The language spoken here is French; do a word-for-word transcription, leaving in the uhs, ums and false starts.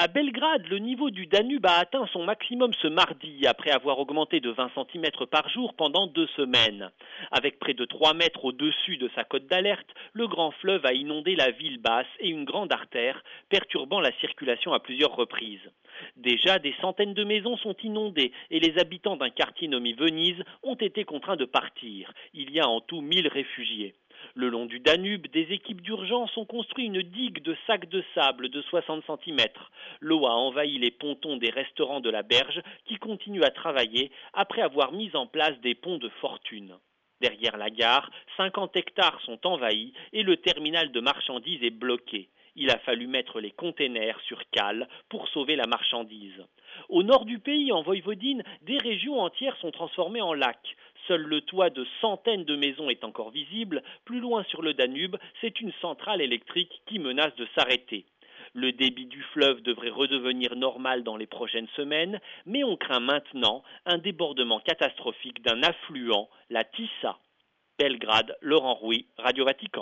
À Belgrade, le niveau du Danube a atteint son maximum ce mardi, après avoir augmenté de vingt centimètres par jour pendant deux semaines. Avec près de trois mètres au-dessus de sa cote d'alerte, le grand fleuve a inondé la ville basse et une grande artère, perturbant la circulation à plusieurs reprises. Déjà, des centaines de maisons sont inondées et les habitants d'un quartier nommé Venise ont été contraints de partir. Il y a en tout mille réfugiés. Le long du Danube, des équipes d'urgence ont construit une digue de sacs de sable de soixante centimètres. L'eau a envahi les pontons des restaurants de la berge qui continuent à travailler après avoir mis en place des ponts de fortune. Derrière la gare, cinquante hectares sont envahis et le terminal de marchandises est bloqué. Il a fallu mettre les containers sur cale pour sauver la marchandise. Au nord du pays, en Voïvodine, des régions entières sont transformées en lacs. Seul le toit de centaines de maisons est encore visible. Plus loin sur le Danube, c'est une centrale électrique qui menace de s'arrêter. Le débit du fleuve devrait redevenir normal dans les prochaines semaines, mais on craint maintenant un débordement catastrophique d'un affluent, la Tisa. Belgrade, Laurent Rouy, Radio Vatican.